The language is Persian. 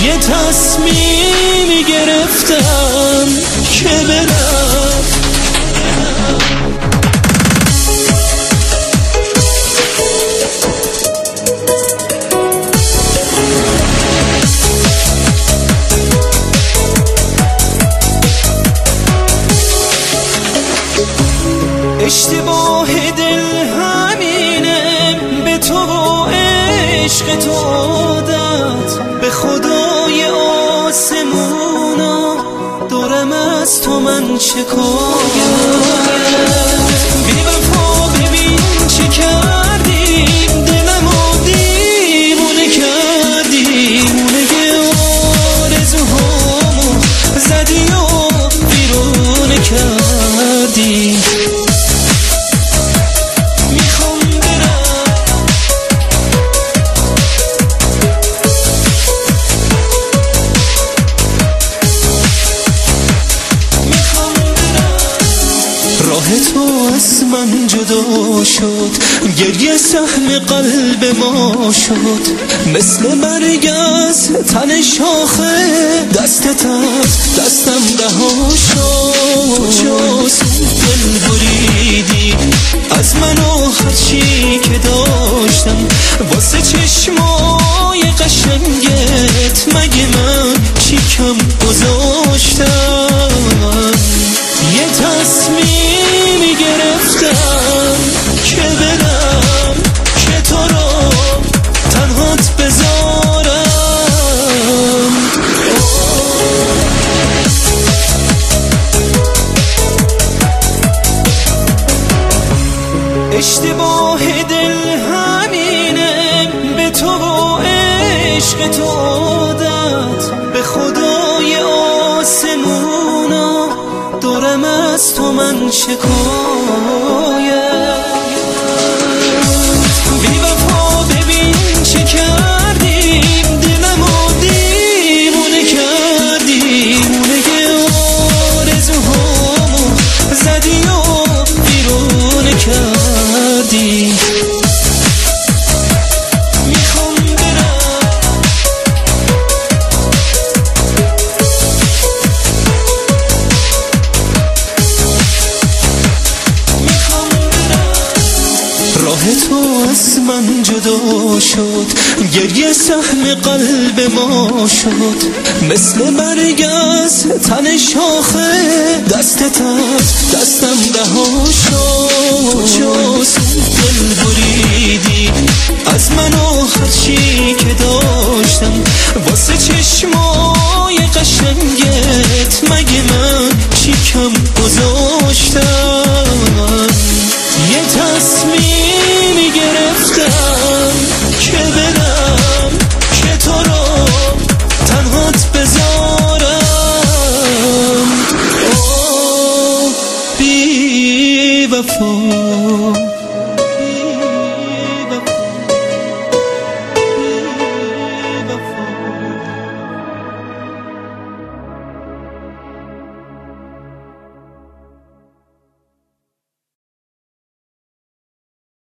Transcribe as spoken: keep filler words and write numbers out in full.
یه تصمیمی گرفتم که برم. اشتباه دل همینه، به تو و عشق تو عادت، به خدای آسمونا دورم از تو من شکایت. بی وفا ببین چه کردیم، دلمو دیوونه کردیم، مونه آرزوهامو زدی و بیرونه کردی. راه تو از من جدا شد، گریه سهم قلب ما شد، مثل برگ از تن شاخه دستت از دستم رها شد. جاسو دل بریدی از من و هرچی که داشتم، واسه چشمای قشنگت مگه من چی کم گذاشتم؟ یه تصمیمی گرفتم که برم، که تو رو تنهات بذارم. اشتباه دل همینه، به تو و عشق تو عادت، به خدای آسمونا دورم از تو من شکایت. بی وفا ببین چه کردیم، دلمو دیوونه کردیم، مونه آرزوهامو زدی و بیرونه کردی. راه تو از من جدا شد، گریه سهم قلب ما شد، مثل برگ از تن شاخه دستت از دستم رها شد. جاسو دل بریدی از من و هرچی که داشتم، واسه چشمای قشنگت مگه من چی کم گذاشتم؟ یه تصمیمی گرفتم که برم، که تو رو تنهات بذارم. اوه بی وفا